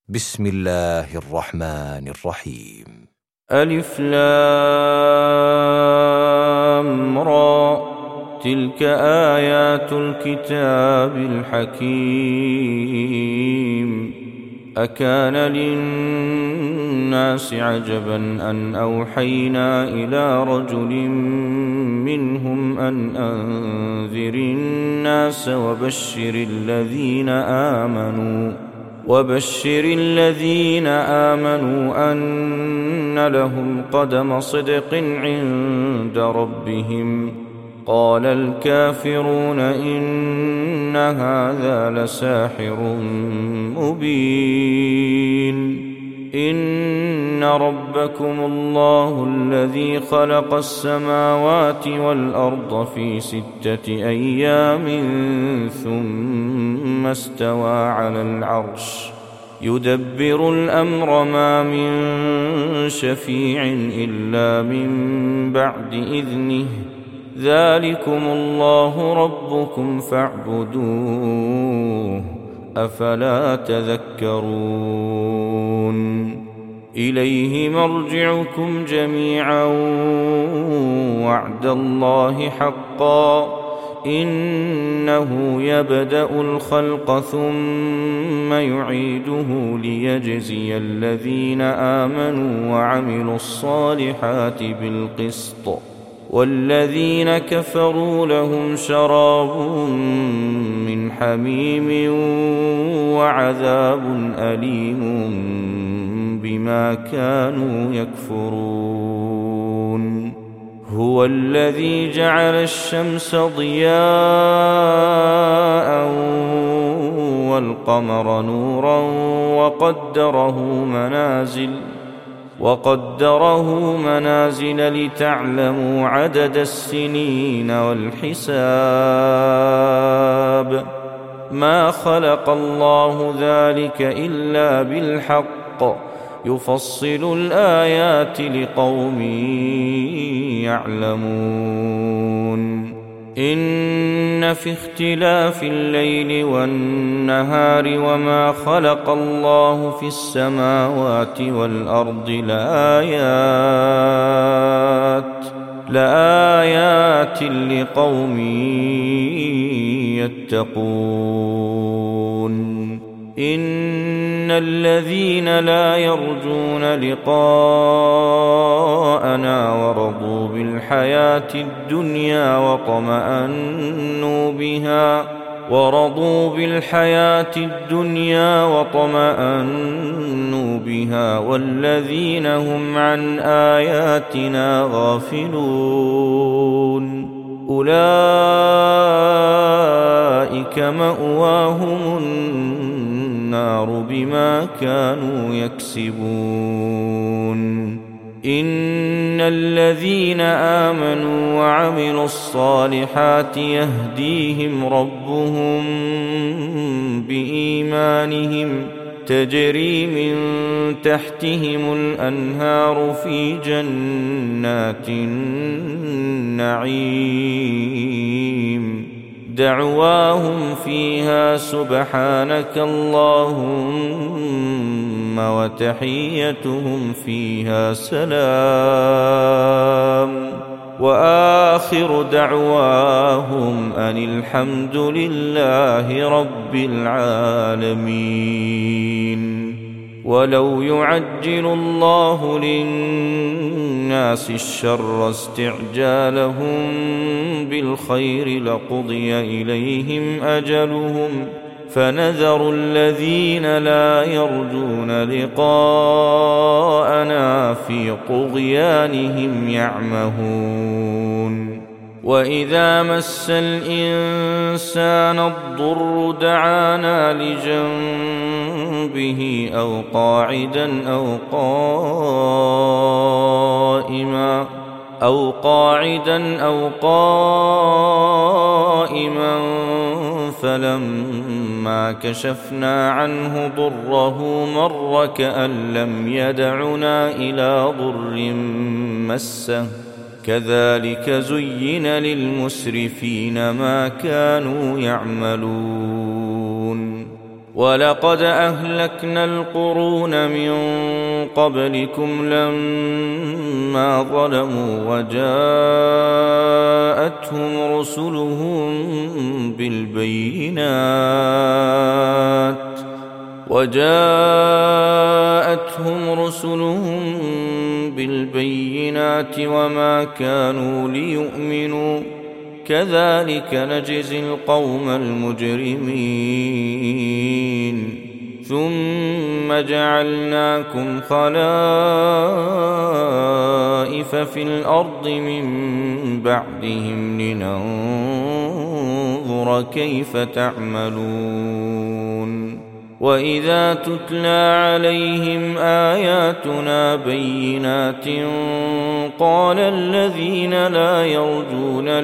بسم الله الرحمن الرحيم. ألف لام را، تلك آيات الكتاب الحكيم. أكان للناس عجبا أن أوحينا إلى رجل منهم أن أنذر الناس وبشر الذين آمنوا أن لهم قدم صدق عند ربهم. قال الكافرون إن هذا لساحر مبين. إن ربكم الله الذي خلق السماوات والأرض في 6 أيام ثم استوى على العرش يدبر الأمر، ما من شفيع إلا من بعد إذنه. ذلكم الله ربكم فاعبدوه، أفلا تذكرون. إليه مرجعكم جميعا وعد الله حقا، إنه يبدأ الخلق ثم يعيده ليجزي الذين آمنوا وعملوا الصالحات بالقسط، والذين كفروا لهم شراب من حميم وعذاب أليم بما كانوا يكفرون. هو الذي جعل الشمس ضياء والقمر نورا وقدره منازل لتعلموا عدد السنين والحساب. ما خلق الله ذلك إلا بالحق، يفصل الآيات لقوم يعلمون. إن في اختلاف الليل والنهار وما خلق الله في السماوات والأرض لآيات لقوم يتقون. إن الذين لا يرجون لقاءنا ورضوا بالحياة الدنيا وطمأنوا بها والذين هم عن آياتنا غافلون، أولئك مأواهم النار بما كانوا يكسبون. إن الذين آمنوا وعملوا الصالحات يهديهم ربهم بإيمانهم، تجري من تحتهم الأنهار في جنات النعيم. دعواهم فيها سبحانك اللهم وتحيتهم فيها سلام، وآخر دعواهم أن الحمد لله رب العالمين. ولو يعجل الله للناس الشر استعجالهم بالخير لقضي إليهم أجلهم، فنذر الذين لا يرجون لقاءنا في طغيانهم يعمهون. وإذا مس الإنسان الضر دعانا لجنبه أو قاعدا أو قائما فلما كشفنا عنه ضره مر كأن لم يدعنا إلى ضر مسه. كذلك زين للمسرفين ما كانوا يعملون. ولقد أهلكنا القرون من قبلكم لما ظلموا وجاءتهم رسلهم بالبينات وما كانوا ليؤمنوا كذلك نجزي القوم المجرمين ثم جعلناكم خلائف في الأرض من بعدهم لننظر كيف تعملون وإذا تتلى عليهم آياتنا بينات قال الذين لا يرجون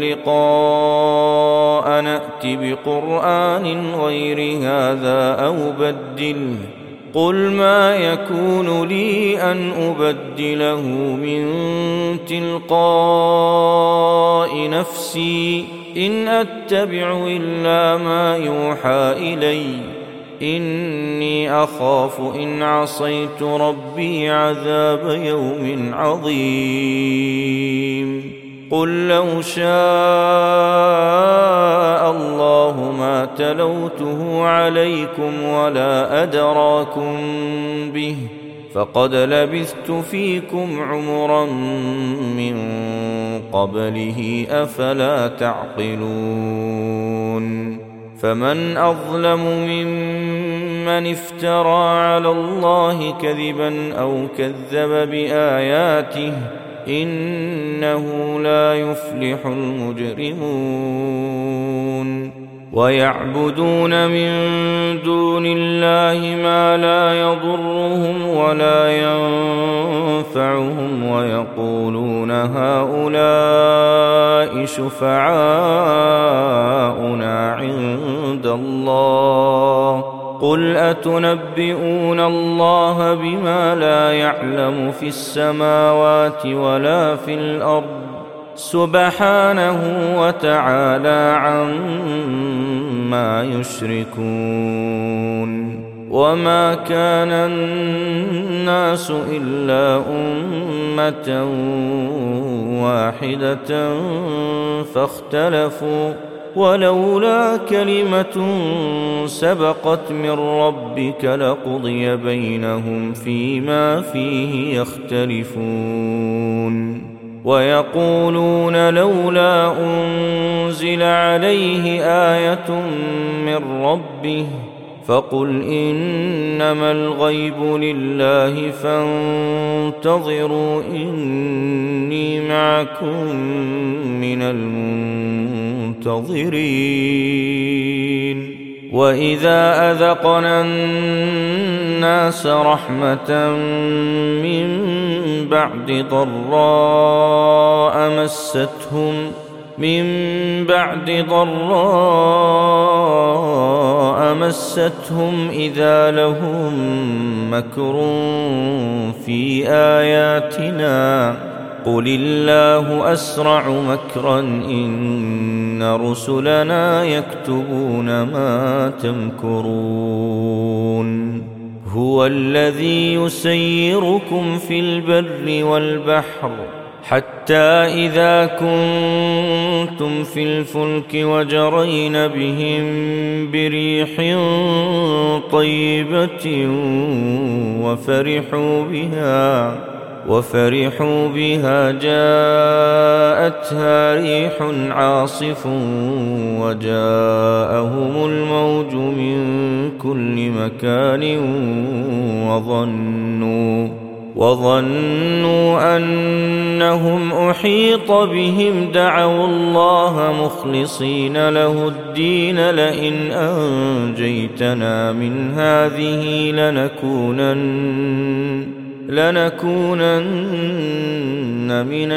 لقاء نأت بقرآن غير هذا أو بدله قل ما يكون لي أن أبدله من تلقاء نفسي إن أتبع إلا ما يوحى إلي إني أخاف إن عصيت ربي عذاب يوم عظيم قل لو شاء الله ما تلوته عليكم ولا أدراكم به فقد لبثت فيكم عمرا من قبله أفلا تعقلون فمن أظلم ممن افترى على الله كذبا أو كذب بآياته إنه لا يفلح المجرمون ويعبدون من دون الله ما لا يضرهم ولا ينفعهم ويقولون هؤلاء شفعاؤنا عند الله قل أتنبئون الله بما لا يعلم في السماوات ولا في الأرض سبحانه وتعالى عما يشركون وما كان الناس إلا أمة واحدة فاختلفوا ولولا كلمة سبقت من ربك لقضي بينهم فيما فيه يختلفون ويقولون لولا أنزل عليه آية من ربه فقل إنما الغيب لله فانتظروا إني معكم من المنتظرين وإذا أذقنا الناس رحمة من بعد ضراء مستهم إذا لهم مكر في آياتنا قل الله أسرع مكرا إن رسلنا يكتبون ما تمكرون هو الذي يسيركم في البر والبحر حتى إذا كنتم في الفلك وجرين بهم بريح طيبة وفرحوا بها جاءتها ريح عاصف وجاءهم الموج من كل مكان وظنوا أنهم أحيط بهم دعوا الله مخلصين له الدين لئن أنجيتنا من هذه لنكونن من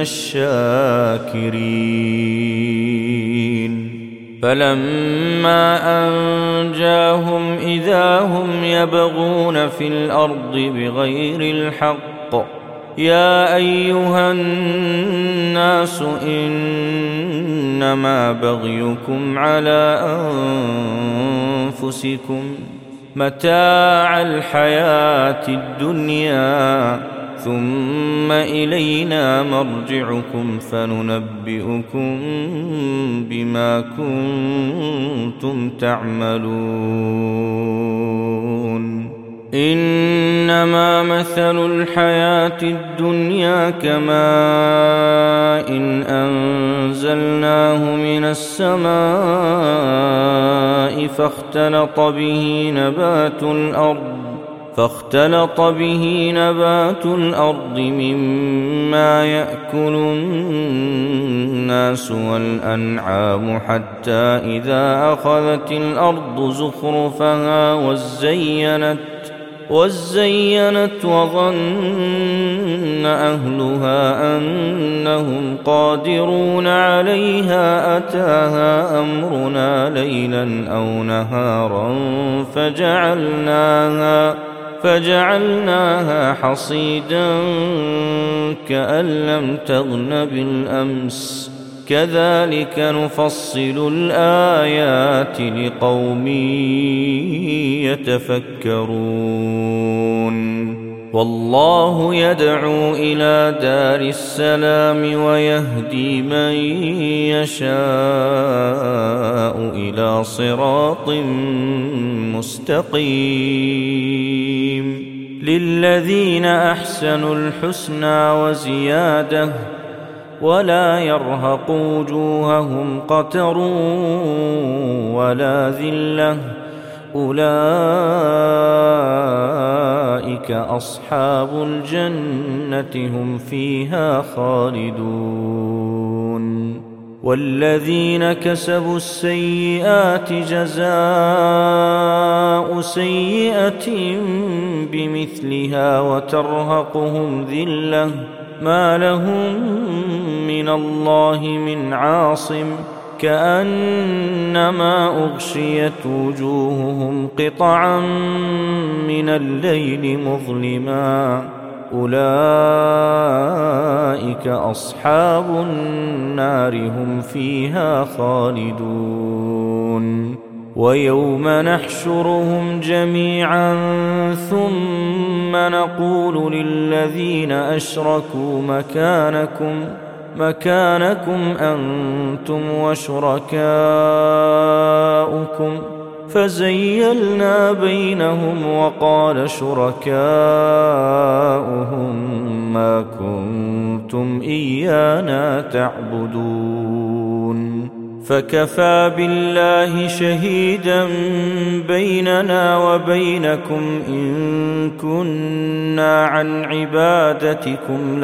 الشاكرين فلما أنجاهم إذا هم يبغون في الأرض بغير الحق يا أيها الناس إنما بغيكم على أنفسكم متاع الحياة الدنيا ثم إلينا مرجعكم فننبئكم بما كنتم تعملون إنما مثل الحياة الدنيا كماء إن أنزلناه من السماء فاختلط به نبات الأرض مما يأكل الناس والأنعام حتى إذا أخذت الأرض زخرفها وزينت وظن أهلها أنهم قادرون عليها أتاها أمرنا ليلا أو نهارا فجعلناها حصيدا كأن لم تغن بالأمس كذلك نفصل الآيات لقوم يتفكرون والله يدعو إلى دار السلام ويهدي من يشاء إلى صراط مستقيم للذين أحسنوا الحسنى وزيادة ولا يرهق وجوههم قتر ولا ذلة أولئك أصحاب الجنة هم فيها خالدون والذين كسبوا السيئات جزاء سيئة بمثلها وترهقهم ذلة ما لهم من الله من عاصم كأنما أغشيت وجوههم قطعا من الليل مظلما أولئك أصحاب النار هم فيها خالدون ويوم نحشرهم جميعا ثم نقول للذين أشركوا مكانكم أنتم وشركاؤكم فزيلنا بينهم وقال شركاؤهم ما كنتم إيانا تعبدون فكفى بالله شهيدا بيننا وبينكم إن كنا عن عبادتكم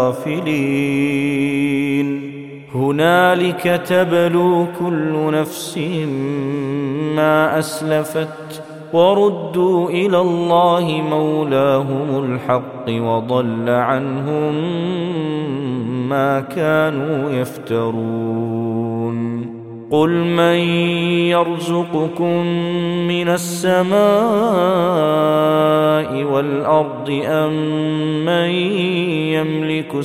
لغافلين هنالك تبلو كل نفس ما أسلفت وردوا إلى الله مولاهم الحق وضل عنهم ما كانوا يفترون قل من يرزقكم من السماء والأرض أم من يملك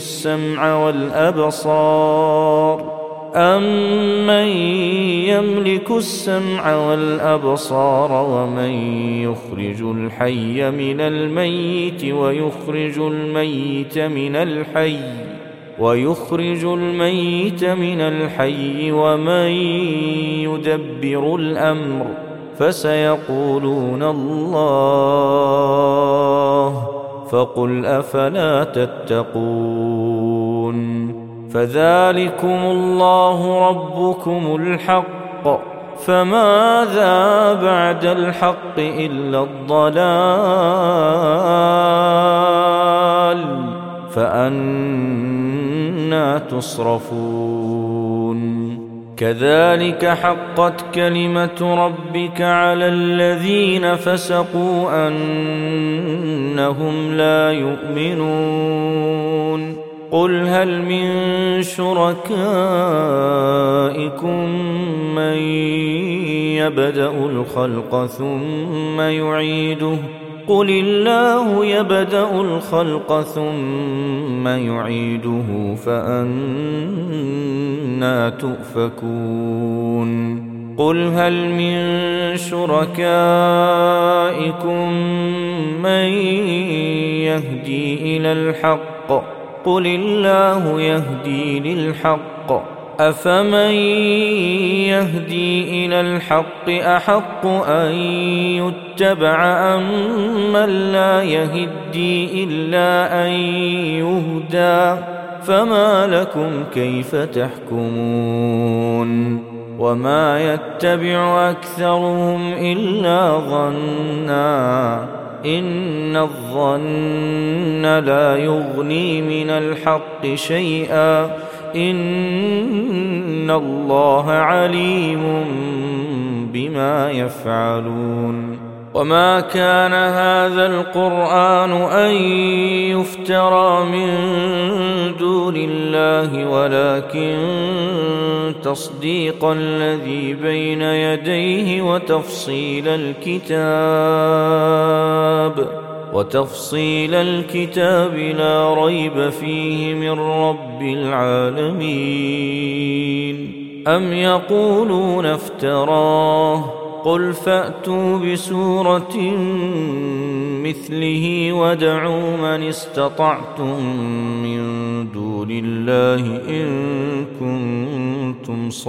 السمع والأبصار ومن يخرج الحي من الميت ويخرج الميت من الحي ومن يدبر الأمر فسيقولون الله فقل أفلا تتقون فذلكم الله ربكم الحق فماذا بعد الحق إلا الضلال فأنى تصرفون كذلك حقت كلمة ربك على الذين فسقوا أنهم لا يؤمنون قل هل من شركائكم من يبدأ الخلق ثم يعيده قل الله يبدأ الخلق ثم يعيده فأنى تؤفكون قل هل من شركائكم من يهدي إلى الحق قل الله يهدي للحق أفمن يهدي إلى الحق أحق أن يتبع أم من لا يهدي إلا أن يهدى فما لكم كيف تحكمون وما يتبع أكثرهم إلا ظنا إن الظن لا يغني من الحق شيئا إن الله عليم بما يفعلون وما كان هذا القرآن أن يفترى من دون الله ولكن تصديق الذي بين يديه وتفصيل الكتاب لا ريب فيه من رب العالمين أم يقولون افتراه قل فأتوا بسورة مثله وادعوا من استطعتم من دون الله إن كنتم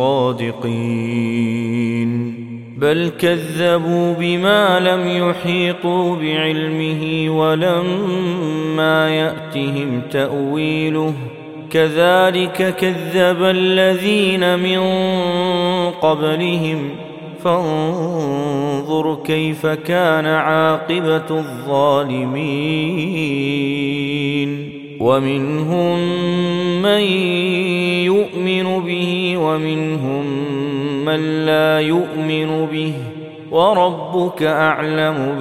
صادقين بل كذبوا بما لم يحيطوا بعلمه ولما يأتهم تأويله كذلك كذب الذين من قبلهم فانظر كيف كان عاقبة الظالمين ومنهم من يؤمن به ومنهم من لا يؤمن به وربك أعلم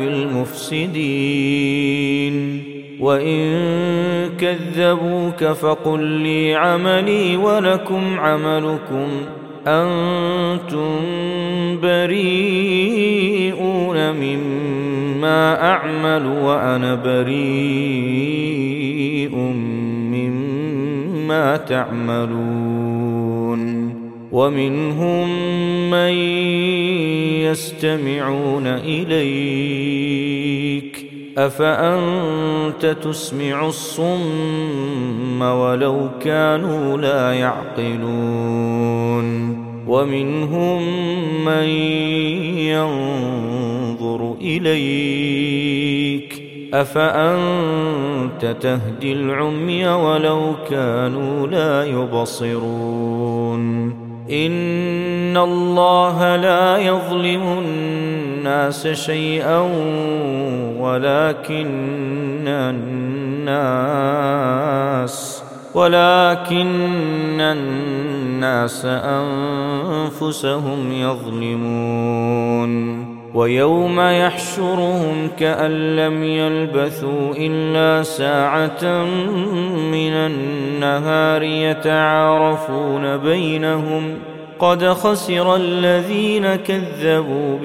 بالمفسدين وإن كذبوك فقل لي عملي ولكم عملكم أنتم بريئون مما أعمل وأنا بريء مما تعملون ومنهم من يستمعون إليك أفأنت تسمع الصم ولو كانوا لا يعقلون ومنهم من ينظر إليك أفأنت تهدي العمي ولو كانوا لا يبصرون إن الله لا يظلم الناس شيئا ولكن الناس أنفسهم يظلمون ويوم يحشرهم كأن لم يلبثوا إلا ساعة من النهار يتعارفون بينهم قد خسر الذين كذبوا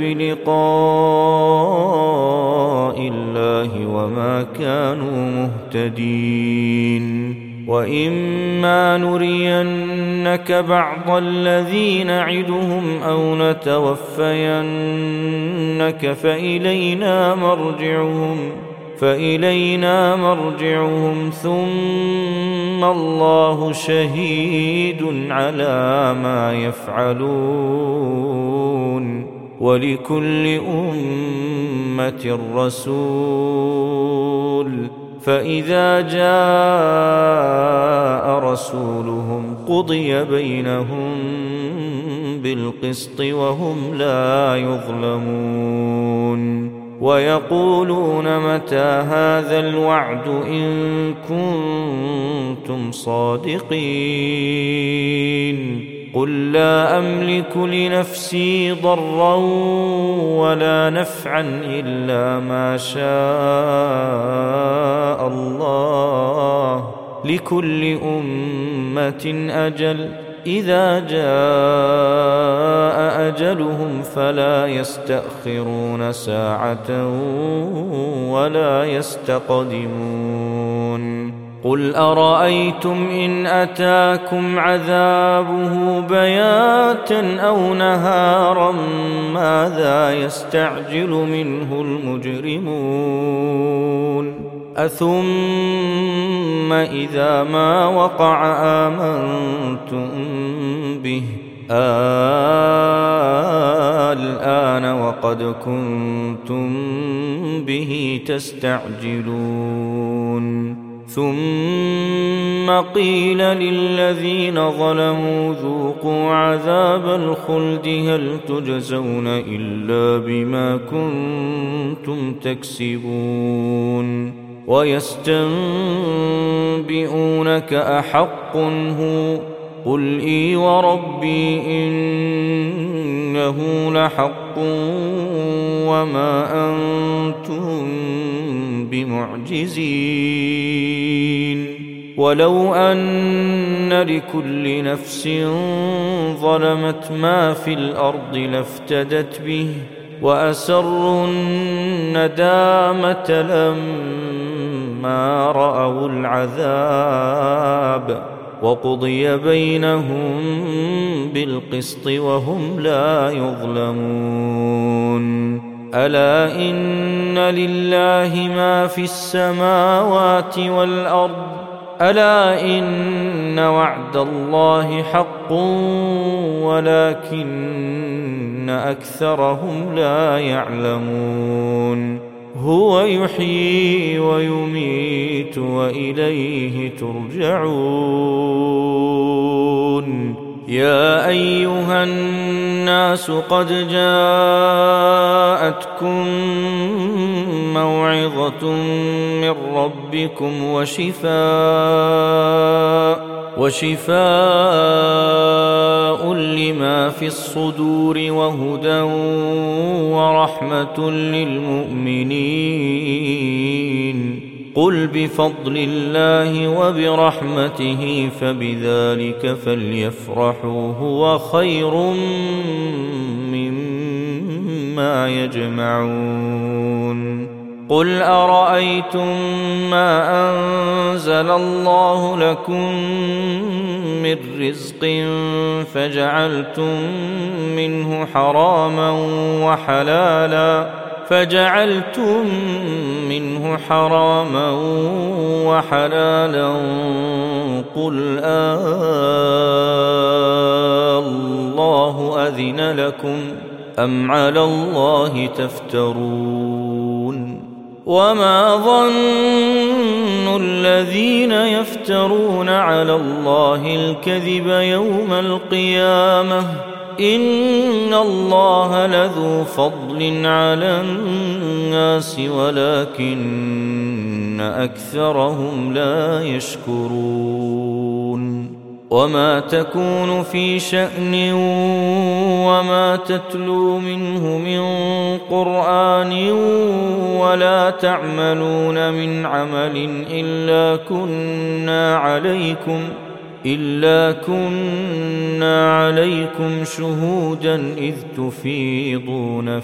بلقاء الله وما كانوا مهتدين وإما نرينك بعض الذي نعدهم أو نتوفينك فإلينا مرجعهم ثم الله شهيد على ما يفعلون ولكل أمة رسول فإذا جاء رسولهم قضي بينهم بالقسط وهم لا يظلمون ويقولون متى هذا الوعد إن كنتم صادقين قل لا أملك لنفسي ضرا ولا نفعا إلا ما شاء الله لكل أمة أجل إذا جاء أجلهم فلا يستأخرون ساعة ولا يستقدمون قل أرأيتم إن أتاكم عذابه بياتا أو نهارا ماذا يستعجل منه المجرمون أثم إذا ما وقع آمنتم به الآن وقد كنتم به تستعجلون ثم قيل للذين ظلموا ذوقوا عذاب الخلد هل تجزون إلا بما كنتم تكسبون ويستنبئونك أحق هو قل إي وربي إنه لحق وما أنتم بمعجزين ولو أن لكل نفس ظلمت ما في الأرض لافتدت به وأسروا الندامة لما رأوا العذاب وقضي بينهم بالقسط وهم لا يظلمون ألا إن لله ما في السماوات والأرض ألا إن وعد الله حق ولكن أكثرهم لا يعلمون هو يحيي ويميت وإليه ترجعون يا أيها الناس قد جاءتكم موعظة من ربكم وشفاء لما في الصدور وهدى ورحمة للمؤمنين قل بفضل الله وبرحمته فبذلك فليفرحوا هو خير مما يجمعون قل أرأيتم ما أنزل الله لكم من رزق فجعلتم منه حراما وحلالا قل الله أذن لكم أم على الله تفترون وما ظن الذين يفترون على الله الكذب يوم القيامة إن الله لذو فضل على الناس ولكن أكثرهم لا يشكرون وما تكون في شأن وما تتلو منه من قرآن ولا تعملون من عمل إلا كنا عليكم شهودا إذ تفيضون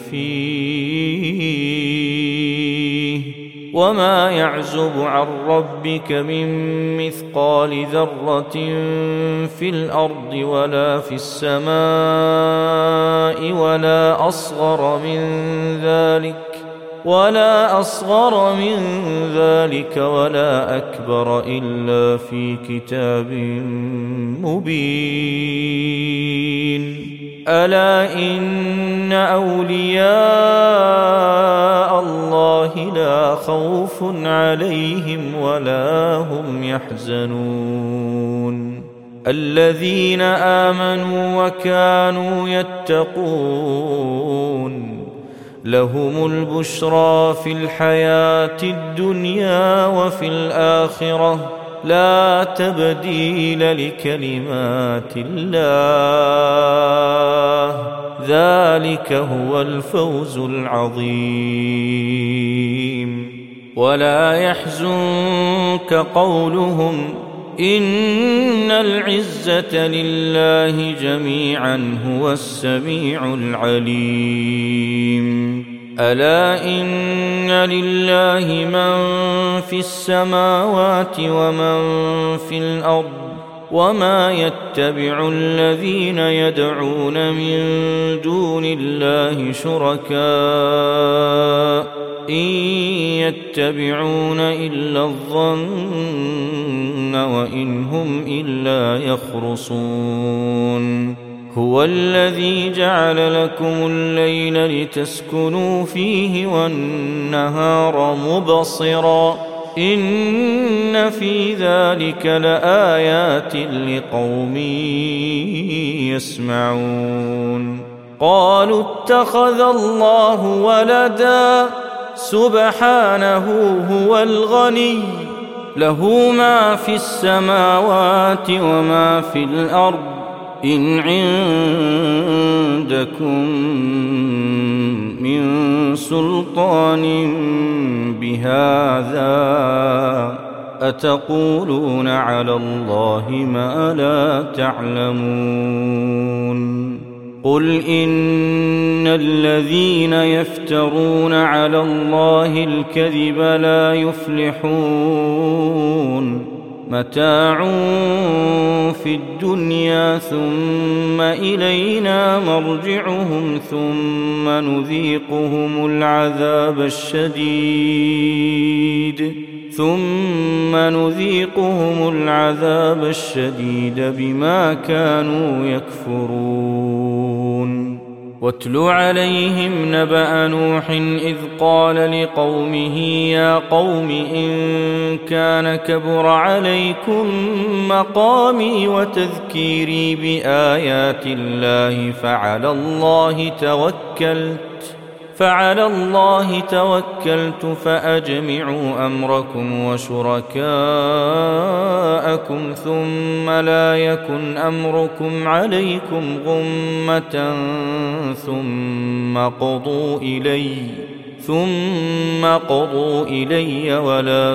فيه وما يعزب عن ربك من مثقال ذرة في الأرض ولا في السماء ولا أصغر من ذلك ولا أكبر إلا في كتاب مبين ألا إن أولياء الله لا خوف عليهم ولا هم يحزنون الذين آمنوا وكانوا يتقون لهم البشرى في الحياة الدنيا وفي الآخرة لا تبديل لكلمات الله ذلك هو الفوز العظيم ولا يحزنك قولهم إن العزة لله جميعا هو السميع العليم ألا إن لله من في السماوات ومن في الأرض وما يتبع الذين يدعون من دون الله شركاء إن يتبعون إلا الظن وإن هم إلا يخرصون هو الذي جعل لكم الليل لتسكنوا فيه والنهار مبصرا إن في ذلك لآيات لقوم يسمعون قالوا اتخذ الله ولدا سبحانه هو الغني له ما في السماوات وما في الأرض إن عندكم من سلطان بهذا أتقولون على الله ما لا تعلمون قل إن الذين يفترون على الله الكذب لا يفلحون متاع في الدنيا ثم إلينا مرجعهم ثم نذيقهم العذاب الشديد بما كانوا يكفرون واتل عليهم نبأ نوح إذ قال لقومه يا قوم إن كان كبر عليكم مقامي وتذكيري بآيات الله فعلى الله توكلت فأجمعوا أمركم وشركاءكم ثم لا يكن أمركم عليكم غمة ثم قضوا إلي ولا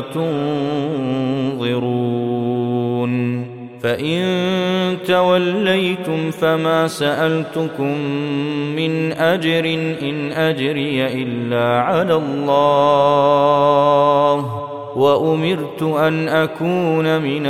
تنظرون فإن توليتم فما سألتكم من أجر إن أجري إلا على الله وأمرت أن أكون من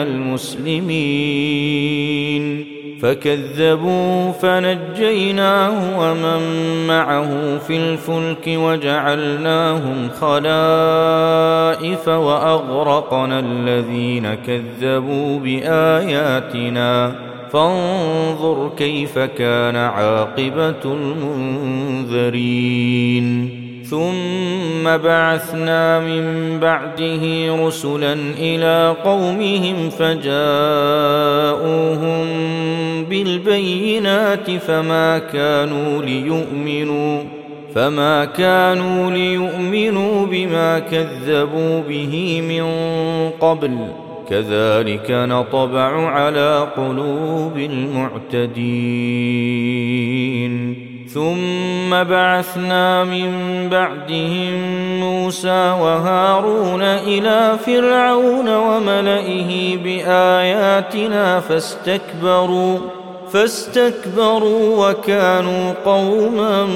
المسلمين فكذبوا فنجيناه ومن معه في الفلك وجعلناهم خلائف وأغرقنا الذين كذبوا بآياتنا فانظر كيف كان عاقبة المنذرين ثم بعثنا من بعده رسلا إلى قومهم فجاءوهم بالبينات فما كانوا ليؤمنوا بما كذبوا به من قبل كذلك نطبع على قلوب المعتدين ثم بعثنا من بعدهم موسى وهارون إلى فرعون وملئه بآياتنا فاستكبروا وكانوا قوما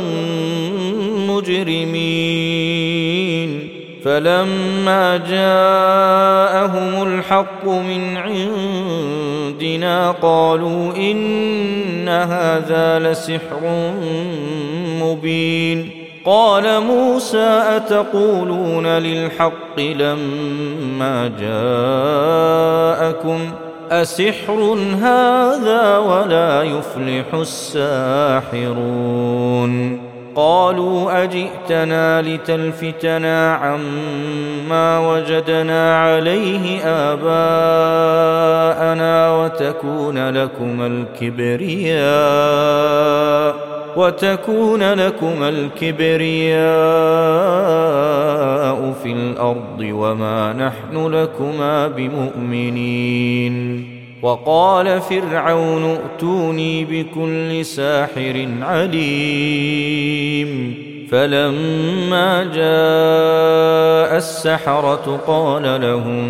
مجرمين فلما جاءهم الحق من عندنا قالوا إن هذا لسحر مبين قال موسى أتقولون للحق لما جاءكم أسحر هذا ولا يفلح الساحرون قالوا أجئتنا لتلفتنا عما وجدنا عليه آباءنا وتكون لكم الكبرياء في الأرض وما نحن لكما بمؤمنين وقال فرعون ائتوني بكل ساحر عليم فلما جاء السحرة قال لهم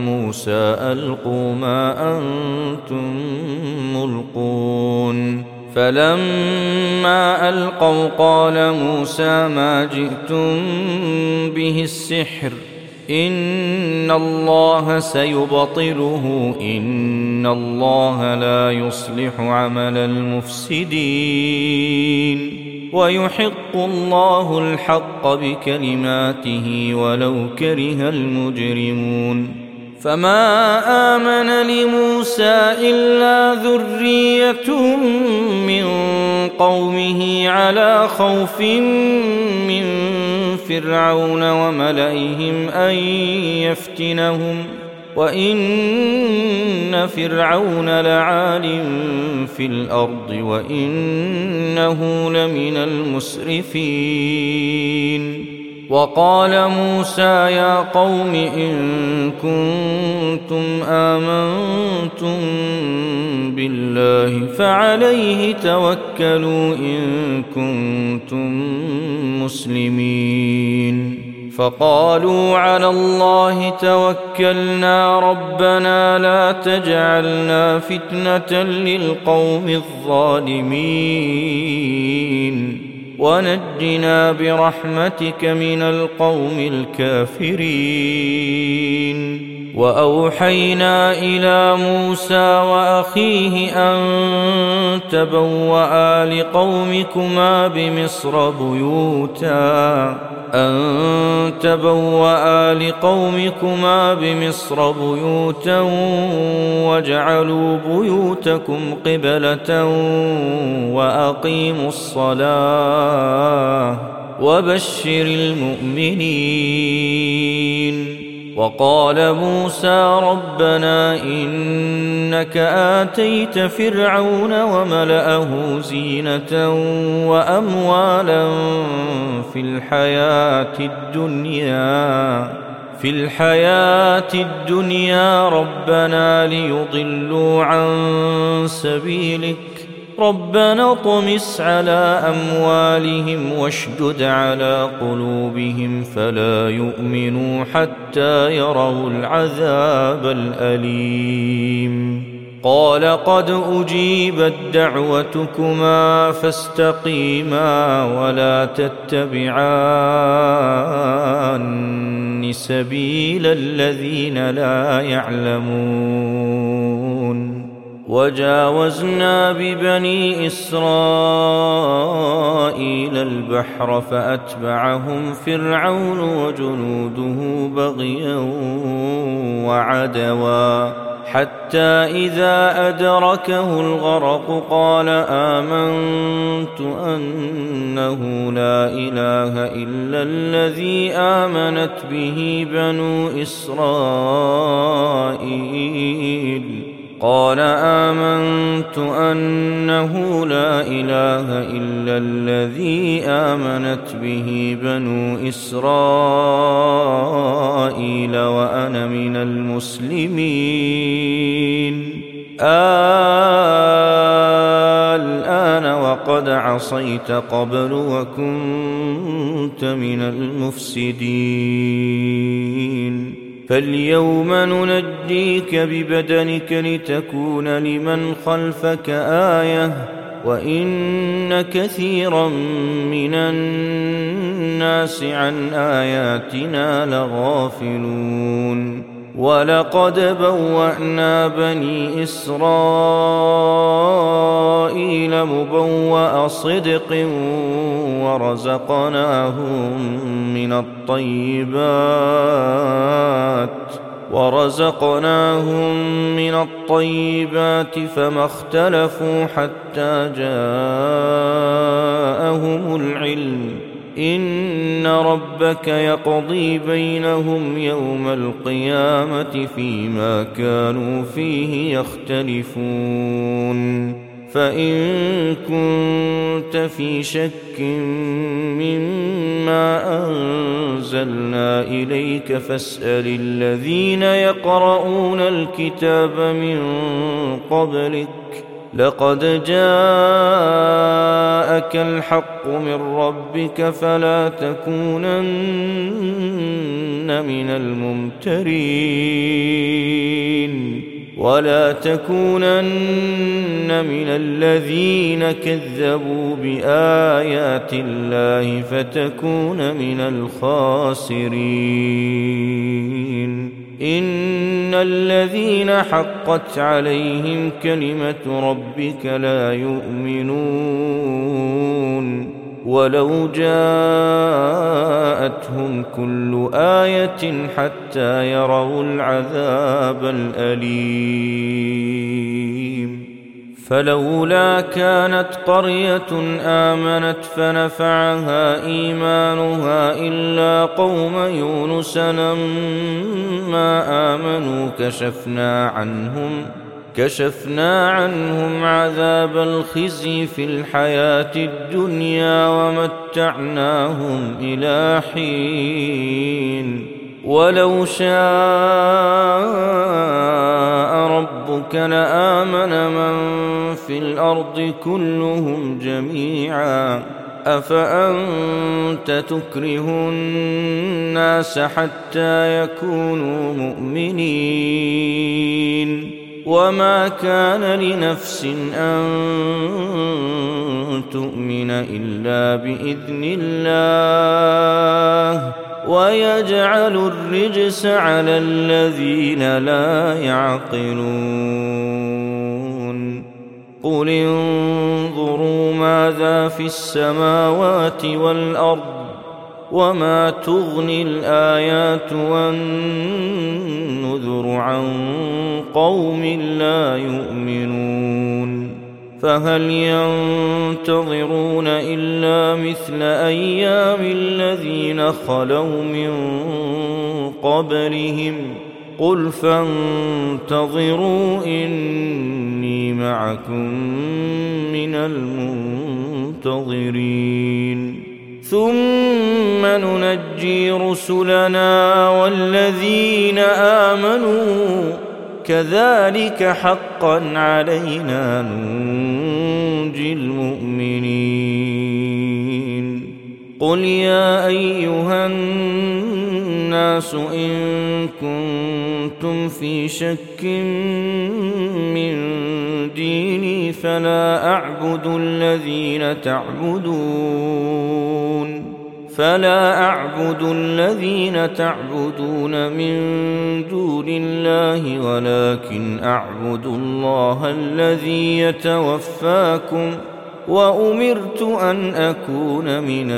موسى ألقوا ما أنتم ملقون فلما ألقوا قال موسى ما جئتم به السحر إن الله سيبطله إن الله لا يصلح عمل المفسدين ويحق الله الحق بكلماته ولو كره المجرمون فما آمن لموسى إلا ذرية من قومه على خوف من فرعون وملئهم أن يفتنهم وإن فرعون لعال في الأرض وإنه لمن المسرفين وقال موسى يا قوم إن كنتم آمنتم بالله فعليه توكلوا إن كنتم مسلمين فقالوا على الله توكلنا ربنا لا تجعلنا فتنة للقوم الظالمين ونجنا برحمتك من القوم الكافرين وأوحينا إلى موسى وأخيه أن تبوأ لقومكما بمصر بيوتا واجعلوا بيوتكم قبلة وأقيموا الصلاة وبشر المؤمنين وقال موسى ربنا إنك آتيت فرعون وملأه زينة وأموالا في الحياة الدنيا ربنا ليضلوا عن سبيلك ربنا اطمس على أموالهم واشدد على قلوبهم فلا يؤمنوا حتى يروا العذاب الأليم قال قد أجيبت دعوتكما فاستقيما ولا تتبعان سبيل الذين لا يعلمون وجاوزنا ببني إسرائيل البحر فأتبعهم فرعون وجنوده بغيا وعدوا حتى إذا أدركه الغرق قال آمنت أنه لا إله إلا الذي آمنت به بنو إسرائيل وأنا من المسلمين الآن وقد عصيت قبل وكنت من المفسدين فاليوم ننجيك ببدنك لتكون لمن خلفك آية وإن كثيرا من الناس عن آياتنا لغافلون ولقد بوأنا بني إسرائيل مبوأ صدق ورزقناهم من الطيبات فما اختلفوا حتى جاءهم العلم إن ربك يقضي بينهم يوم القيامة فيما كانوا فيه يختلفون فإن كنت في شك مما أنزلنا إليك فاسأل الذين يقرؤون الكتاب من قبلك لقد جاءك الحق من ربك فلا تكونن من الممترين ولا تكونن من الذين كذبوا بآيات الله فتكون من الخاسرين إن الذين حقت عليهم كلمة ربك لا يؤمنون ولو جاءتهم كل آية حتى يروا العذاب الأليم فلولا كانت قرية آمنت فنفعها إيمانها إلا قوم يونس لما آمنوا كشفنا عنهم عذاب الخزي في الحياة الدنيا ومتعناهم إلى حين ولو شاء ربك لآمن من في الأرض كلهم جميعا أفأنت تكره الناس حتى يكونوا مؤمنين وما كان لنفس أن تؤمن إلا بإذن الله ويجعل الرجس على الذين لا يعقلون قل انظروا ماذا في السماوات والأرض وما تغني الآيات والنذر عن قوم لا يؤمنون فهل ينتظرون إلا مثل أيام الذين خلوا من قبلهم قل فانتظروا إني معكم من المنتظرين ثم ننجي رسلنا والذين آمنوا كذلك حقا علينا ننجي المؤمنين قل يا أيها الناس إن كنتم في شك من ديني فلا أعبد الذين تعبدون من دون الله ولكن أعبد الله الذي يتوفاكم وأمرت أن أكون من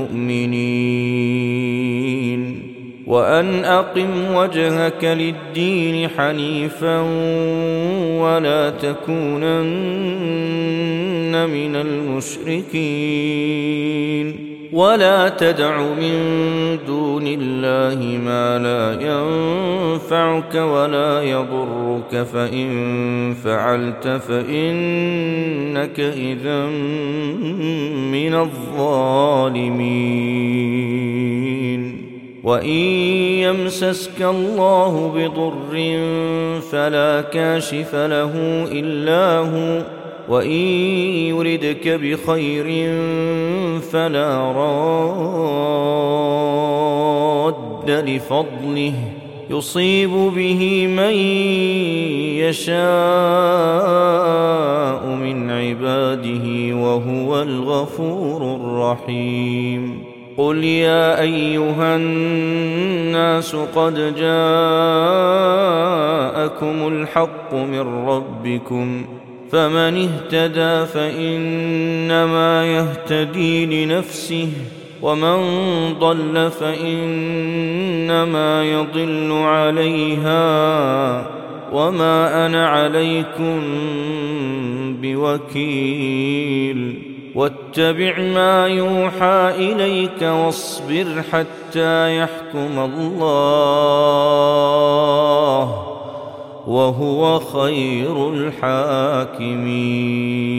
المؤمنين وأن أقم وجهك للدين حنيفا ولا تكونن من المشركين ولا تدع من دون الله ما لا ينفعك ولا يضرك فإن فعلت فإنك إذا من الظالمين وإن يمسسك الله بضر فلا كاشف له إلا هو وإن يردك بخير فلا راد لفضله يصيب به من يشاء من عباده وهو الغفور الرحيم قل يا أيها الناس قد جاءكم الحق من ربكم فمن اهتدى فإنما يهتدي لنفسه ومن ضل فإنما يضل عليها وما أنا عليكم بوكيل واتبع ما يوحى إليك واصبر حتى يحكم الله وهو خير الحاكمين